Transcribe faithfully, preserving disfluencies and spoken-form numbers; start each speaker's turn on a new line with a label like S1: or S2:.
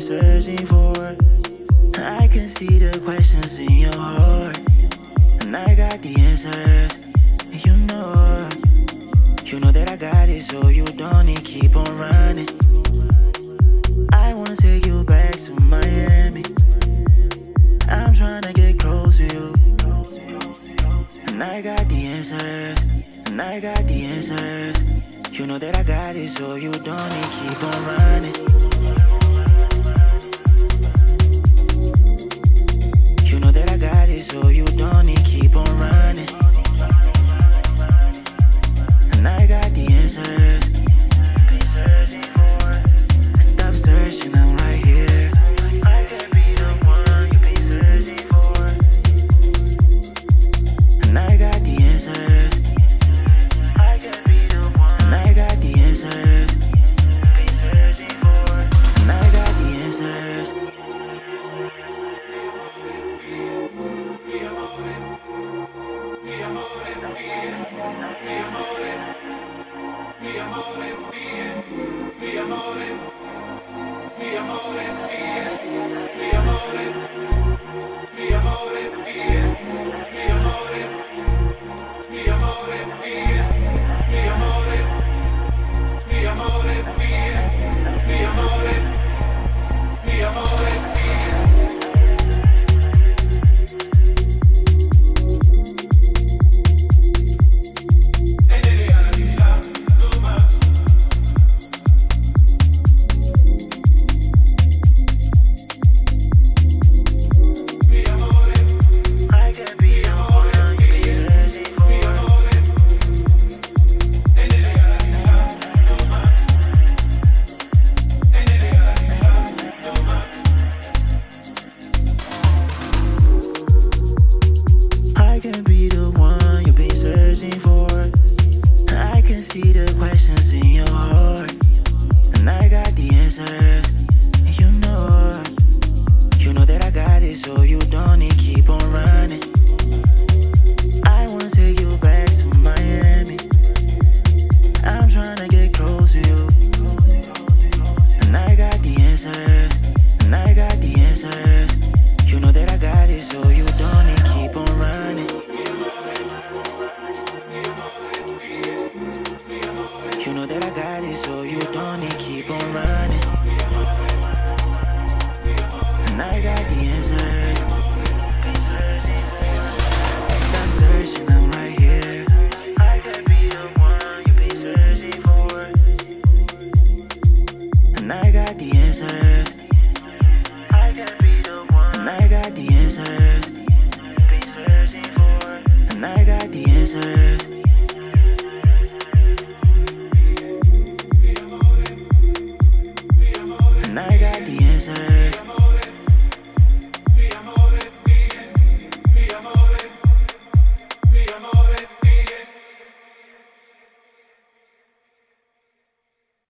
S1: searching for. I can see the questions in your heart, and I got the answers. You know, you know that I got it, so you don't need keep on running. I wanna take you back to Miami. I'm trying to get close to you, and I got the answers, and I got the answers. You know that I got it, so you don't need keep on running. You know that I got it, so you don't need keep on running. And I got the answers. Stop searching, I'm right here. I can be the one you've been searching for. And I got the answers. I can be the one. And I got the answers. Been searching for. And I got the answers. See the questions in your heart, and I got the answers. You know, you know that I got it, so you don't need keep on running. I wanna take you back to Miami. I'm trying to get close to you, and I got the answers, and I got the answers. You know that I got it, so you don't need keep on running. You know that I got it, so you don't need keep on running. And I got the answers. Stop searching, I'm right here. I can be the one you've been searching for. And I got the answers. I can be the one. And I got the answers. Been searching for. And I got the answers. And I got the answer.